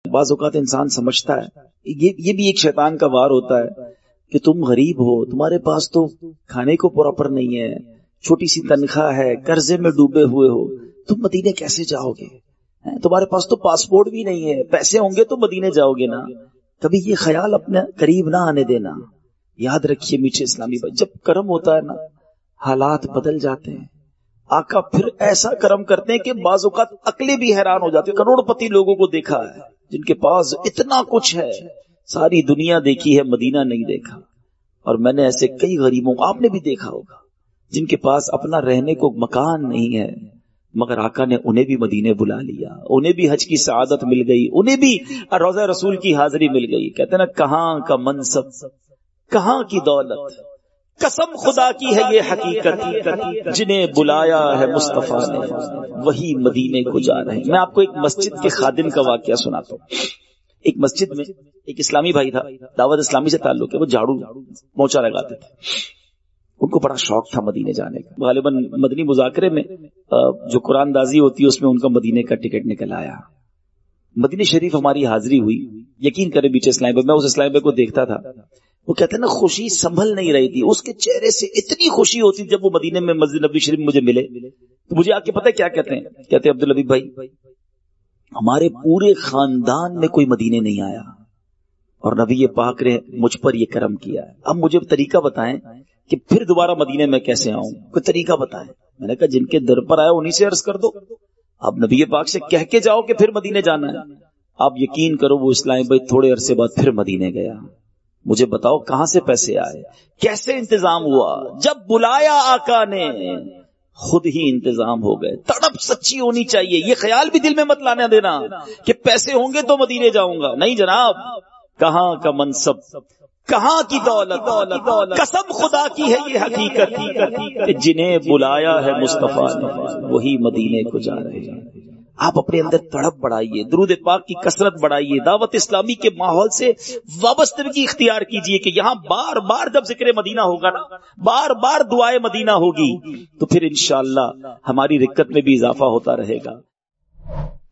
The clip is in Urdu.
بعض اوقات انسان سمجھتا ہے یہ بھی ایک شیطان کا وار ہوتا ہے کہ تم غریب ہو، تمہارے پاس تو کھانے کو پراپر نہیں ہے، چھوٹی سی تنخواہ ہے، قرضے میں ڈوبے ہوئے ہو، تم مدینے کیسے جاؤ گے؟ تمہارے پاس تو پاسپورٹ بھی نہیں ہے، پیسے ہوں گے تو مدینے جاؤ گے نا۔ کبھی یہ خیال اپنے قریب نہ آنے دینا۔ یاد رکھیے میٹھے اسلامی بھائی، جب کرم ہوتا ہے نا حالات بدل جاتے ہیں۔ آقا پھر ایسا کرم کرتے ہیں کہ بعض اوقات عقلیں بھی حیران ہو جاتی ہیں۔ کروڑ پتی لوگوں کو دیکھا ہے جن کے پاس اتنا کچھ ہے، ساری دنیا دیکھی ہے، مدینہ نہیں دیکھا۔ اور میں نے ایسے کئی غریبوں کو آپ نے بھی دیکھا ہوگا جن کے پاس اپنا رہنے کو مکان نہیں ہے، مگر آقا نے انہیں بھی مدینے بلا لیا، انہیں بھی حج کی سعادت مل گئی، انہیں بھی روضہ رسول کی حاضری مل گئی۔ کہتے ہیں نا، کہاں کا منصب، کہاں کی دولت، قسم خدا کی ہے یہ حقیقت، جنہیں بلایا ہے مصطفیٰ نے وہی مدینے کو جا رہے ہیں۔ میں آپ کو ایک مسجد کے خادم کا واقعہ سناتا ہوں۔ ایک مسجد میں ایک اسلامی بھائی تھا، دعوت اسلامی سے تعلق ہے، وہ جھاڑو پوچھا لگاتے تھے۔ ان کو بڑا شوق تھا مدینے جانے کا۔ غالباً مدنی مذاکرے میں جو قرآن دازی ہوتی ہے اس میں ان کا مدینے کا ٹکٹ نکل آیا۔ مدینے شریف ہماری حاضری ہوئی، یقین کرے بیچے اسلام میں اس اسلام کو دیکھتا تھا، وہ کہتے ہیں نا خوشی سنبھل نہیں رہی تھی اس کے چہرے سے، اتنی خوشی ہوتی جب وہ مدینے میں مسجد نبوی شریف مجھے ملے تو مجھے آ کے پتہ کیا کہتے ہیں؟ کہتے ہیں عبداللبیب بھائی، ہمارے پورے خاندان میں کوئی مدینے نہیں آیا اور نبی پاک نے مجھ پر یہ کرم کیا ہے۔ اب مجھے طریقہ بتائیں کہ پھر دوبارہ مدینے میں کیسے آؤں، کوئی طریقہ بتائیں۔ میں نے کہا جن کے در پر آیا انہی سے عرض کر دو، اب نبی پاک سے کہہ کے جاؤ کہ پھر مدینے جانا ہے۔ آپ یقین کرو وہ اسلام بھائی تھوڑے عرصے بعد پھر مدینے گیا۔ مجھے بتاؤ کہاں سے پیسے آئے، کیسے انتظام ہوا؟ جب بلایا آقا نے خود ہی انتظام ہو گئے۔ تڑپ سچی ہونی چاہیے، یہ خیال بھی دل میں مت لانے دینا کہ پیسے ہوں گے تو مدینے جاؤں گا، نہیں جناب۔ کہاں کا منصب، کہاں کی دولت، قسم خدا کی ہے یہ حقیقت کہ جنہیں بلایا ہے مصطفیٰ نے وہی مدینے کو جا رہے ہیں۔ آپ اپنے اندر تڑپ بڑھائیے، درود پاک کی کثرت بڑھائیے، دعوت اسلامی کے ماحول سے وابستگی اختیار کیجئے کہ یہاں بار بار جب ذکر مدینہ ہوگا نا، بار بار دعائے مدینہ ہوگی تو پھر انشاءاللہ ہماری رکت میں بھی اضافہ ہوتا رہے گا۔